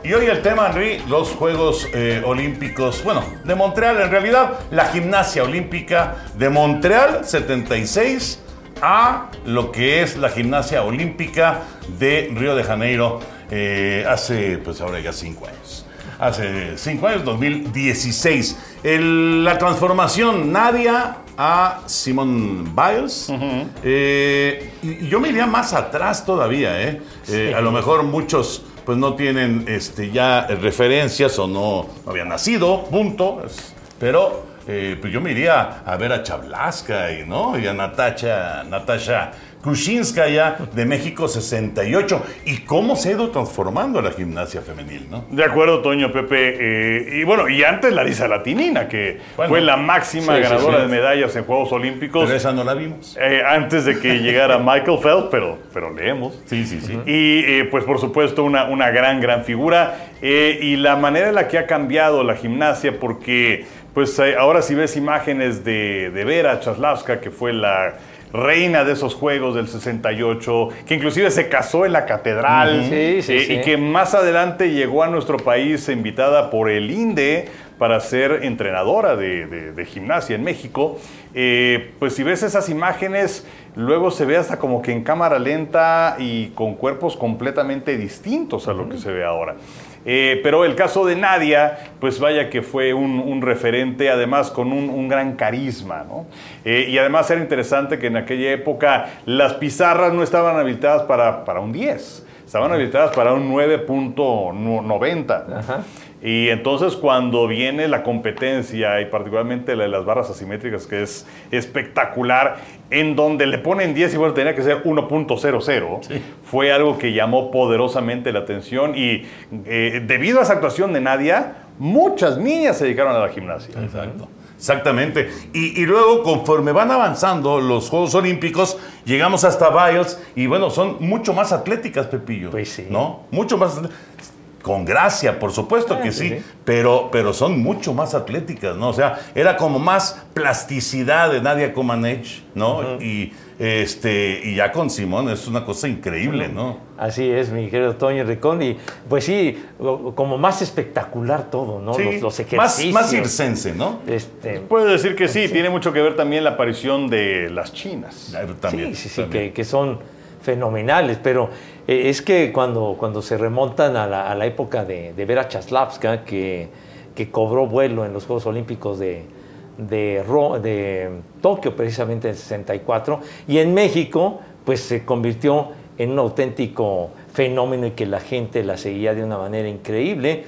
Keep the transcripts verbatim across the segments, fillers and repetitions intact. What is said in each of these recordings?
Y hoy el tema, Henry, los Juegos eh, Olímpicos, bueno, de Montreal, en realidad, la gimnasia olímpica de Montreal setenta y seis a lo que es la gimnasia olímpica de Río de Janeiro eh, hace, pues ahora ya cinco años. Hace cinco años, dos mil dieciséis. El, la transformación, Nadia a Simone Biles. Uh-huh. Eh, y, y yo me iría más atrás todavía, ¿eh? Sí. eh a lo mejor muchos pues no tienen este, ya referencias o no, no habían nacido, punto. Pero eh, pues yo me iría a ver a Chablaska y, ¿no? y a Natasha, Natasha Kuchinskaya de México sesenta y ocho. ¿Y cómo se ha ido transformando la gimnasia femenil, no? De acuerdo, Toño, Pepe. Eh, y bueno, y antes Larisa Latinina, que bueno, fue la máxima sí, ganadora sí, sí. de medallas en Juegos Olímpicos. Pero esa no la vimos. Eh, antes de que llegara Michael Phelps, pero, pero leemos. Sí, sí, sí. Y eh, pues por supuesto una, una gran, gran figura. Eh, y la manera en la que ha cambiado la gimnasia, porque pues eh, ahora si ves imágenes de, de Vera Chaslavska, que fue la reina de esos Juegos del sesenta y ocho, que inclusive se casó en la catedral, sí, sí, eh, sí. y que más adelante llegó a nuestro país invitada por el INDE para ser entrenadora de, de, de gimnasia en México. Eh, pues si ves esas imágenes, luego se ve hasta como que en cámara lenta y con cuerpos completamente distintos a lo que se ve ahora. Eh, pero el caso de Nadia, pues vaya que fue un, un referente, además con un, un gran carisma, ¿no? Eh, y además era interesante que en aquella época las pizarras no estaban habilitadas para, para un diez, estaban habilitadas para un nueve punto noventa. Ajá. Y entonces cuando viene la competencia, y particularmente la de las barras asimétricas, que es espectacular, en donde le ponen diez y bueno, tenía que ser uno punto cero cero, sí. fue algo que llamó poderosamente la atención y eh, debido a esa actuación de Nadia, muchas niñas se dedicaron a la gimnasia. Exacto. Exactamente. Y, y luego, conforme van avanzando los Juegos Olímpicos, llegamos hasta Biles y bueno, son mucho más atléticas, Pepillo. Pues sí. ¿No? Mucho más con gracia, por supuesto ah, que sí, sí. Pero, pero son mucho más atléticas, ¿no? O sea, era como más plasticidad de Nadia Comaneci, ¿no? Uh-huh. Y, este, y ya con Simón es una cosa increíble, ¿no? Así es, mi querido Toño Ricón. Y pues sí, como más espectacular todo, ¿no? Sí, los, los ejercicios. Más, más circense, ¿no? Este, Puede decir que sí, sí, tiene mucho que ver también la aparición de las chinas. También, sí, sí, sí, también. Que, que son fenomenales, pero eh, es que cuando, cuando se remontan a la, a la época de, de Vera Chaslavska, que, que cobró vuelo en los Juegos Olímpicos de, de, Ro, de Tokio, precisamente en el sesenta y cuatro, y en México, pues se convirtió en un auténtico fenómeno y que la gente la seguía de una manera increíble,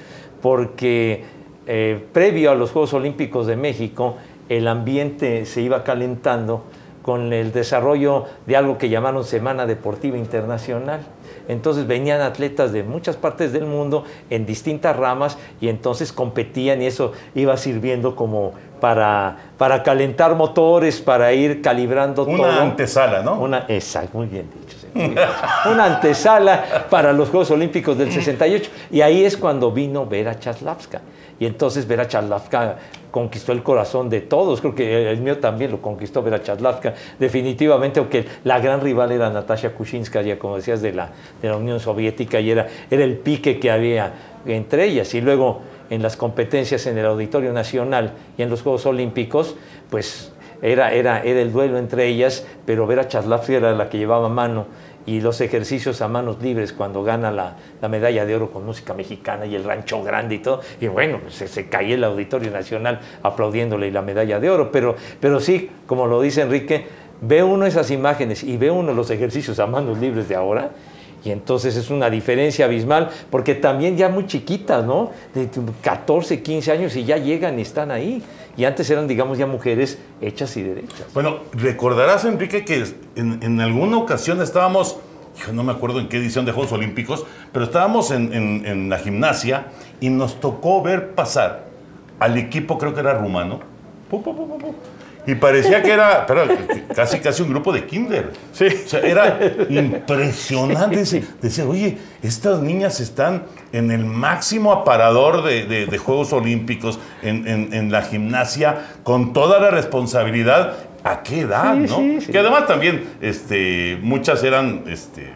porque eh, previo a los Juegos Olímpicos de México, el ambiente se iba calentando con el desarrollo de algo que llamaron Semana Deportiva Internacional. Entonces venían atletas de muchas partes del mundo en distintas ramas y entonces competían y eso iba sirviendo como para, para calentar motores, para ir calibrando una todo. Una antesala, ¿no? Una, exacto, muy bien dicho. Sí, muy bien. Una antesala para los Juegos Olímpicos del sesenta y ocho. Y ahí es cuando vino Vera Chaslavska. Y entonces Vera Chaslavska conquistó el corazón de todos. Creo que el mío también lo conquistó Vera Chaslavska, definitivamente, aunque la gran rival era Natasha Kuchinskaya, como decías, de la, de la Unión Soviética, y era, era el pique que había entre ellas. Y luego en las competencias en el Auditorio Nacional y en los Juegos Olímpicos, pues era, era, era el duelo entre ellas, pero Vera Chaslavska era la que llevaba mano. Y los ejercicios a manos libres cuando gana la, la medalla de oro con música mexicana y el rancho grande y todo, y bueno, pues se, se caía el Auditorio Nacional aplaudiéndole la medalla de oro, pero, pero sí, como lo dice Enrique, ve uno esas imágenes y ve uno los ejercicios a manos libres de ahora, y entonces es una diferencia abismal, porque también ya muy chiquitas, ¿no? De catorce, quince años y ya llegan y están ahí. Y antes eran, digamos, ya mujeres hechas y derechas. Bueno, recordarás, Enrique, que en, en alguna ocasión estábamos, yo no me acuerdo en qué edición de Juegos Olímpicos, pero estábamos en, en, en la gimnasia y nos tocó ver pasar al equipo, creo que era rumano, pu, pu, pu, pu, pu, y parecía que era pero, casi casi un grupo de kinder. Sí. O sea, era impresionante. Decía, decía, oye, estas niñas están en el máximo aparador de, de, de Juegos Olímpicos, en, en, en la gimnasia, con toda la responsabilidad. ¿A qué edad, sí, no? Sí, sí. Que además también este, muchas eran este,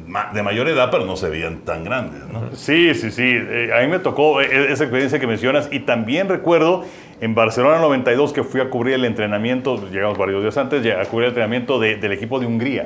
de mayor edad, pero no se veían tan grandes, ¿no? Sí, sí, sí. Eh, a mí me tocó esa experiencia que mencionas y también recuerdo en Barcelona noventa y dos que fui a cubrir el entrenamiento, llegamos varios días antes, a cubrir el entrenamiento de, del equipo de Hungría.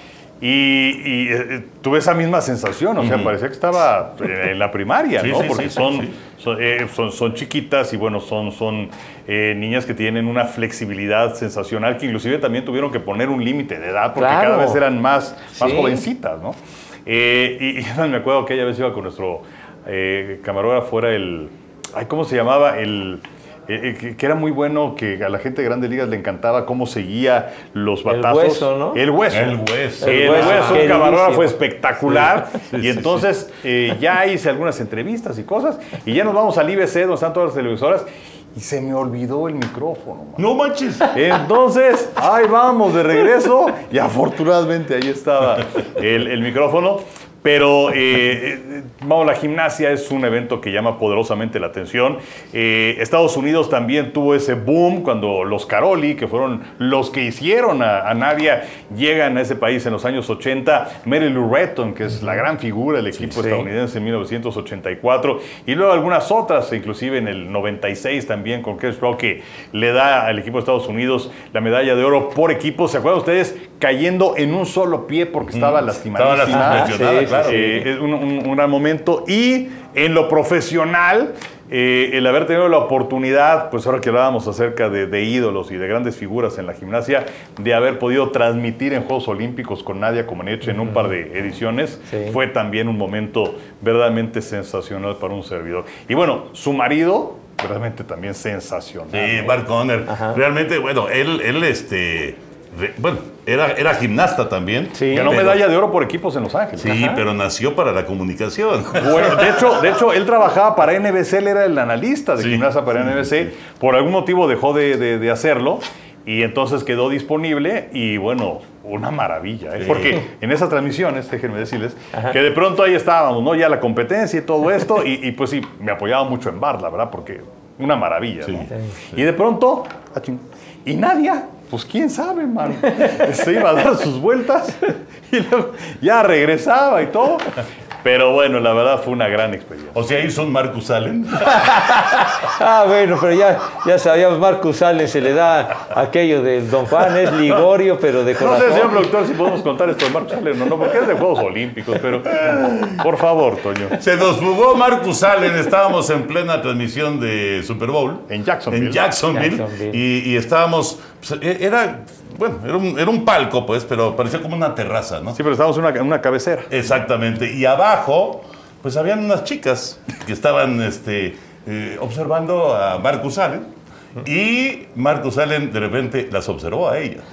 Y, y eh, tuve esa misma sensación, o sea, uh-huh. parecía que estaba en la primaria, sí, ¿no? Sí, Porque sí, son, sí. Son, eh, son, son chiquitas y bueno, son, son eh, niñas que tienen una flexibilidad sensacional que inclusive también tuvieron que poner un límite de edad porque claro. cada vez eran más, más sí. jovencitas, ¿no? Eh, y, y me acuerdo que aquella vez iba con nuestro eh, camarógrafo, era el, ay, ¿cómo se llamaba? El... Eh, que, que era muy bueno, que a la gente de Grandes Ligas le encantaba cómo seguía los batazos. El hueso, ¿no? El hueso. El hueso. El, el hueso, hueso un camarógrafo espectacular. Sí, sí, y entonces sí, sí. Eh, ya hice algunas entrevistas y cosas, y ya nos vamos al I B C, donde están todas las televisoras, y se me olvidó el micrófono. Man. No manches. Entonces, ahí vamos de regreso, y afortunadamente ahí estaba el, el micrófono. Pero, eh, vamos, la gimnasia es un evento que llama poderosamente la atención. Eh, Estados Unidos también tuvo ese boom cuando los Karolyi, que fueron los que hicieron a, a Nadia, llegan a ese país en los años ochenta. Mary Lou Retton, que es la gran figura del equipo sí, estadounidense sí. en mil novecientos ochenta y cuatro. Y luego algunas otras, inclusive en el noventa y seis también con Kestrel Stroh, que le da al equipo de Estados Unidos la medalla de oro por equipo. ¿Se acuerdan ustedes? Cayendo en un solo pie porque estaba mm, lastimadísima. Estaba lastimada, claro. Eh, es un, un, un gran momento. Y en lo profesional, eh, el haber tenido la oportunidad, pues ahora que hablábamos acerca de, de ídolos y de grandes figuras en la gimnasia, de haber podido transmitir en Juegos Olímpicos con Nadia Comaneci en un par de ediciones, sí. fue también un momento verdaderamente sensacional para un servidor. Y bueno, su marido, realmente también sensacional. Sí, Mark Conner. Realmente, bueno, él, él este... Bueno, era, era gimnasta también. Sí, ganó pero, medalla de oro por equipos en Los Ángeles. Sí, Ajá. pero nació para la comunicación. Bueno, de hecho, de hecho, él trabajaba para N B C, él era el analista de sí, gimnasia para sí, N B C. Sí. Por algún motivo dejó de, de, de hacerlo y entonces quedó disponible y bueno, una maravilla. ¿eh? Sí. Porque en esas transmisiones, déjenme decirles, Ajá. que de pronto ahí estábamos, ¿no? Ya la competencia y todo esto y, y pues sí, me apoyaba mucho en Bar, la verdad, porque una maravilla. Sí, ¿no? sí. Y de pronto, y Nadia... Pues quién sabe, man. Se iba a dar sus vueltas y luego ya regresaba y todo. Pero bueno, la verdad fue una gran experiencia. O sea, hizo un Marcus Allen. Ah, bueno, pero ya, ya sabíamos, Marcus Allen se le da aquello del Don Juan, es Ligorio, pero de corazón. No sé, señor productor, si podemos contar esto de Marcus Allen o no, porque es de Juegos Olímpicos, pero por favor, Toño. Se nos fugó Marcus Allen, estábamos en plena transmisión de Super Bowl. En Jacksonville. En Jacksonville. Jacksonville. Y, y estábamos, pues, era... Bueno, era un, era un palco, pues, pero parecía como una terraza, ¿no? Sí, pero estábamos en una, una cabecera. Exactamente. Y abajo, pues, habían unas chicas que estaban este, eh, observando a Marcus Allen. Y Marcus Allen, de repente, las observó a ellas.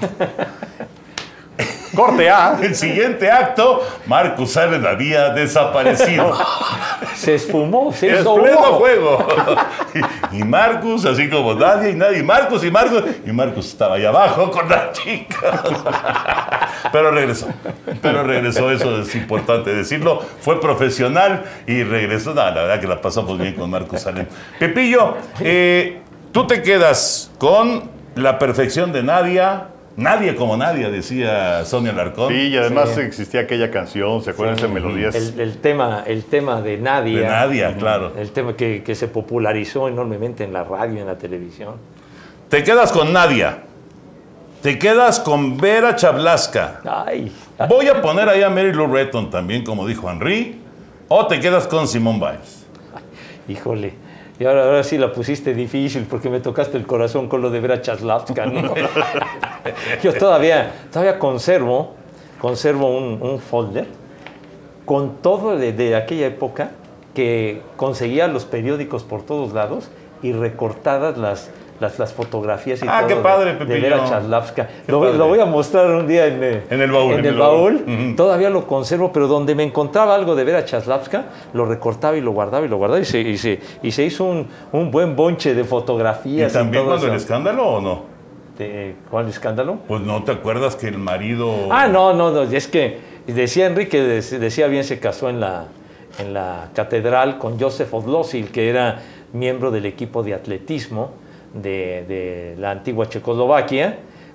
Corte A. El siguiente acto, Marcus Allen había desaparecido. Se esfumó, se hizo pleno juego. Y, y Marcus, así como nadie y nadie, y Marcus y Marcus, y Marcus estaba ahí abajo con la chica. Pero regresó, pero regresó, eso es importante decirlo. Fue profesional y regresó. No, la verdad que la pasamos bien con Marcus Allen. Pepillo, eh, tú te quedas con la perfección de Nadia. Nadie como Nadia, decía Sonia Alarcón. Sí, y además sí. existía aquella canción, ¿se acuerdan de sí. esas melodías? El, el, tema, el tema de Nadia. De Nadia, claro. El tema que, que se popularizó enormemente en la radio y en la televisión. Te quedas con Nadia. Te quedas con Vera Chablaska. Ay. Voy a poner ahí a Mary Lou Retton también, como dijo Henry. O te quedas con Simone Biles. Híjole. Y ahora, ahora sí la pusiste difícil porque me tocaste el corazón con lo de Vera Chablaska, ¿no? Yo todavía, todavía conservo, conservo un, un folder con todo de, de aquella época que conseguía los periódicos por todos lados y recortadas las, las, las fotografías y ah, todo qué padre, de, de Vera Chablaska. Lo, padre. lo voy a mostrar un día en, en el baúl. En, en el, el baúl. baúl. Uh-huh. Todavía lo conservo, pero donde me encontraba algo de Vera Chablaska, lo recortaba y lo guardaba y lo guardaba y se, y se, y se hizo un, un buen bonche de fotografías. ¿Y también y todo cuando eso. el escándalo o no? ¿De ¿Cuál escándalo? Pues no te acuerdas que el marido... Ah, no, no, no, es que decía Enrique, decía bien, se casó en la, en la catedral con Joseph Odlosil, que era miembro del equipo de atletismo de, de la antigua Checoslovaquia,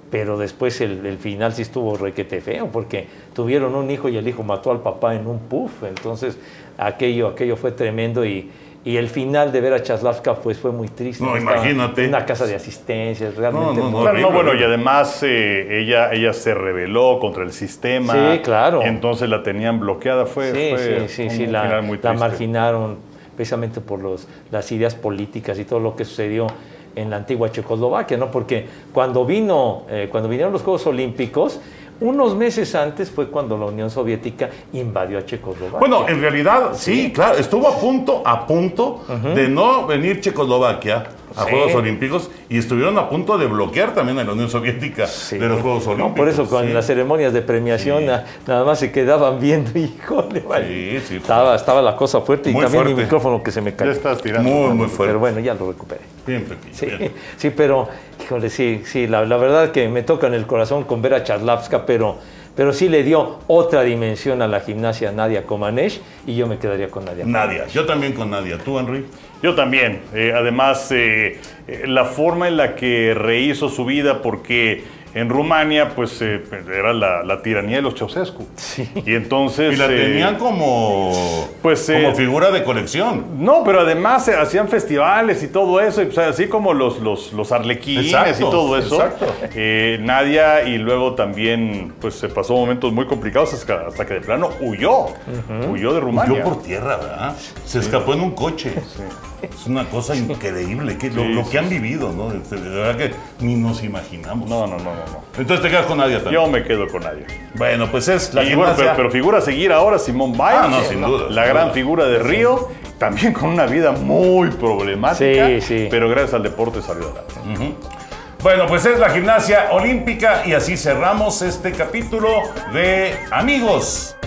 pero después el, el final sí estuvo requete feo, porque tuvieron un hijo y el hijo mató al papá en un puff, entonces aquello, aquello fue tremendo y, y el final de Vera Chaslavska pues fue muy triste. No, Estaba imagínate. en una casa de asistencias, realmente. No, no, no, muy- Claro, no, horrible, bueno, y horrible. además eh, ella, ella se rebeló contra el sistema. Sí, claro. Entonces la tenían bloqueada. Fue, Sí, fue sí, sí, un sí, final la, muy la triste. marginaron precisamente por los, las ideas políticas y todo lo que sucedió en la antigua Checoslovaquia, ¿no? Porque cuando vino, eh, cuando vinieron los Juegos Olímpicos, unos meses antes fue cuando la Unión Soviética invadió a Checoslovaquia. Bueno, en realidad, sí, claro, estuvo a punto, a punto de no venir Checoslovaquia a Sí. Juegos Olímpicos y estuvieron a punto de bloquear también a la Unión Soviética Sí. de los Juegos Olímpicos. No, por eso con sí. las ceremonias de premiación Sí. na- nada más se quedaban viendo, híjole, vale. Sí, sí, estaba, estaba la cosa fuerte y Muy también mi fuerte. micrófono que se me Ya cayó. estás tirando. Muy, muy fuerte. Pero bueno, ya lo recuperé. Bien, Pepillo, Sí, bien. sí, pero, híjole, sí, sí, la, la verdad que me toca en el corazón con Vera Chaslavska, pero, pero sí le dio otra dimensión a la gimnasia Nadia Comaneci y yo me quedaría con Nadia. Nadia, yo también con Nadia. ¿Tú, Henry? Yo también. Eh, además, eh, eh, la forma en la que rehizo su vida, porque en Rumania, pues, eh, era la, la tiranía de los Ceausescu. Y entonces... Y la eh, tenían como, pues, como eh, figura de colección. No, pero además se hacían festivales y todo eso, y, o sea, así como los, los, los arlequines Exacto, y todo eso. exacto. Eh, Nadia, y luego también, pues, se pasó momentos muy complicados hasta, hasta que de plano huyó. Huyó de Rumania. Huyó por tierra, ¿verdad? Se escapó en un coche. Es una cosa increíble, que, lo, Sí, lo sí, que han vivido, ¿no? De verdad que ni nos imaginamos. No, no, no, no, no. Entonces te quedas con Nadia también. Yo me quedo con Nadia. Bueno, pues es la Y bueno, gimnasia. pero, pero figura a seguir ahora Simone Biles. Ah, no, sin duda, La sin gran duda. figura de Río, también con una vida muy problemática. Sí, sí. Pero gracias al deporte salió adelante. Bueno, pues es la gimnasia olímpica y así cerramos este capítulo de Amigos